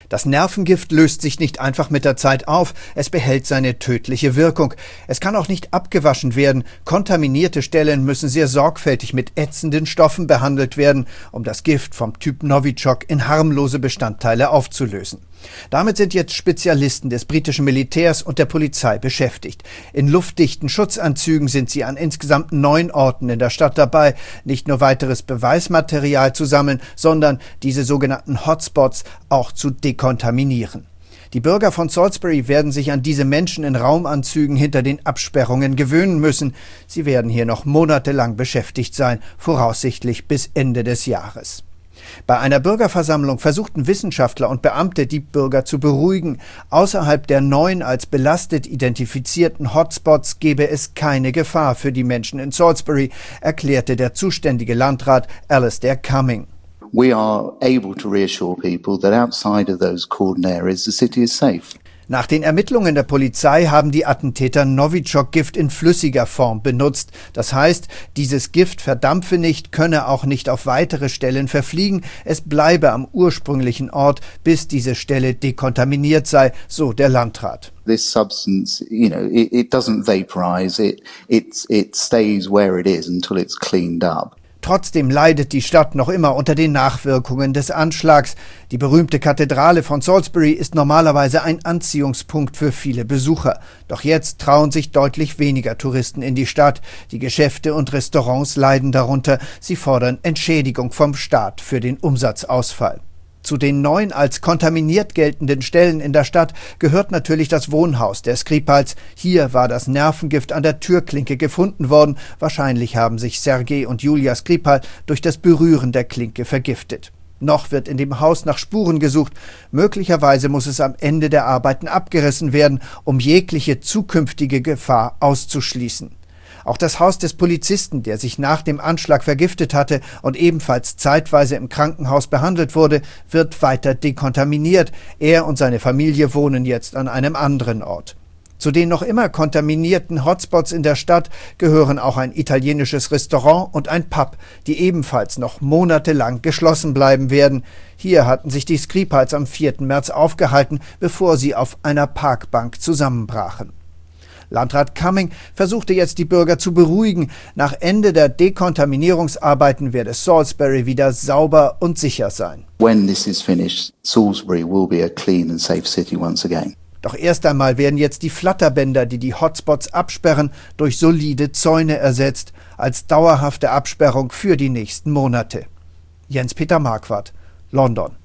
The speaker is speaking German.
Das Nervengift löst sich nicht einfach mit der Zeit auf, es behält seine tödliche Wirkung. Es kann auch nicht abgewaschen werden. Kontaminierte Stellen müssen sehr sorgfältig mit ätzenden Stoffen behandelt werden, um das Gift vom Typ Novichok in harmlose Bestandteile aufzulösen. Damit sind jetzt Spezialisten des britischen Militärs und der Polizei beschäftigt. In luftdichten Schutzanzügen sind sie an insgesamt 9 Orten in der Stadt dabei, nicht nur weiteres Beweismaterial zu sammeln, sondern diese sogenannten Hotspots auch zu dekontaminieren. Die Bürger von Salisbury werden sich an diese Menschen in Raumanzügen hinter den Absperrungen gewöhnen müssen. Sie werden hier noch monatelang beschäftigt sein, voraussichtlich bis Ende des Jahres. Bei einer Bürgerversammlung versuchten Wissenschaftler und Beamte, die Bürger zu beruhigen. Außerhalb der 9 als belastet identifizierten Hotspots gebe es keine Gefahr für die Menschen in Salisbury, erklärte der zuständige Landrat Alastair Cumming. We are able to reassure people that outside of those cordon areas the city is safe. Nach den Ermittlungen der Polizei haben die Attentäter Novichok-Gift in flüssiger Form benutzt. Das heißt, dieses Gift verdampfe nicht, könne auch nicht auf weitere Stellen verfliegen. Es bleibe am ursprünglichen Ort, bis diese Stelle dekontaminiert sei, so der Landrat. This substance, it doesn't vaporize. It stays where it is until it's cleaned up. Trotzdem leidet die Stadt noch immer unter den Nachwirkungen des Anschlags. Die berühmte Kathedrale von Salisbury ist normalerweise ein Anziehungspunkt für viele Besucher. Doch jetzt trauen sich deutlich weniger Touristen in die Stadt. Die Geschäfte und Restaurants leiden darunter. Sie fordern Entschädigung vom Staat für den Umsatzausfall. Zu den 9 als kontaminiert geltenden Stellen in der Stadt gehört natürlich das Wohnhaus der Skripals. Hier war das Nervengift an der Türklinke gefunden worden. Wahrscheinlich haben sich Sergei und Julia Skripal durch das Berühren der Klinke vergiftet. Noch wird in dem Haus nach Spuren gesucht. Möglicherweise muss es am Ende der Arbeiten abgerissen werden, um jegliche zukünftige Gefahr auszuschließen. Auch das Haus des Polizisten, der sich nach dem Anschlag vergiftet hatte und ebenfalls zeitweise im Krankenhaus behandelt wurde, wird weiter dekontaminiert. Er und seine Familie wohnen jetzt an einem anderen Ort. Zu den noch immer kontaminierten Hotspots in der Stadt gehören auch ein italienisches Restaurant und ein Pub, die ebenfalls noch monatelang geschlossen bleiben werden. Hier hatten sich die Skripals am 4. März aufgehalten, bevor sie auf einer Parkbank zusammenbrachen. Landrat Cumming versuchte jetzt, die Bürger zu beruhigen. Nach Ende der Dekontaminierungsarbeiten werde Salisbury wieder sauber und sicher sein. When this is finished, Salisbury will be a clean and safe city once again. Doch erst einmal werden jetzt die Flatterbänder, die die Hotspots absperren, durch solide Zäune ersetzt, als dauerhafte Absperrung für die nächsten Monate. Jens-Peter Marquardt, London.